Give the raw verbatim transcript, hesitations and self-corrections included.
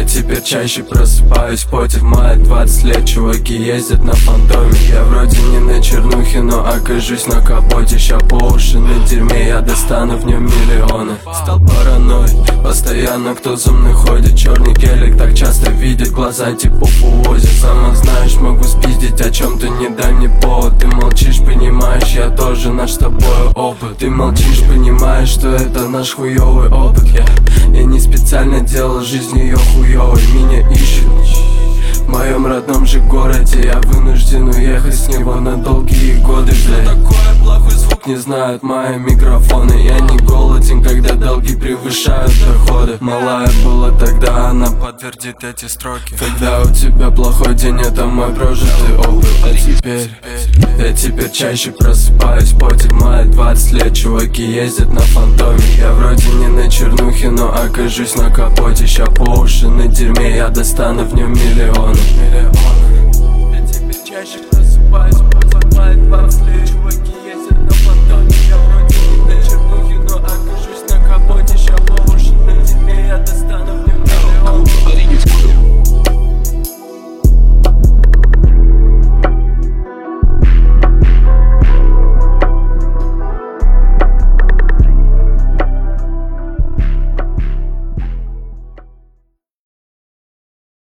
Я теперь чаще просыпаюсь в поте, в мае двадцать лет. Чуваки ездят на фантоме. Я вроде не на чернухе, но окажусь на капоте. Ща по уши на дерьме, я достану в нем миллионы. Стал параной, постоянно кто за мной ходит. Черный гелик так часто видит, глаза типа увозят. Сама знаешь, могу спиздить о чем-то, не дай мне повод. Ты молчишь, понимаешь, я тоже наш с тобой опыт. Ты молчишь, понимаешь, что это наш хуёвый опыт. yeah. Я не специально делал жизнь ее хуёвой. Меня ищут в моем родном же городе. Я вынужден уехать с него на долгие годы. Что такое плохой звук, не знают мои микрофоны. Я не голоден, когда долги превышают доходы. Малая была тогда, она подтвердит эти строки. Когда у тебя плохой день, это мой прожитый опыт. А теперь, я теперь чаще просыпаюсь в поте, в мае двадцать лет. Чуваки ездят на фантоме. Я вроде не на чернухе, но окажусь на капоте. Ща по уши на дерьме, я достану в нем миллионы. Я теперь чаще просыпаюсь в поте, в мае двадцать лет. Чуваки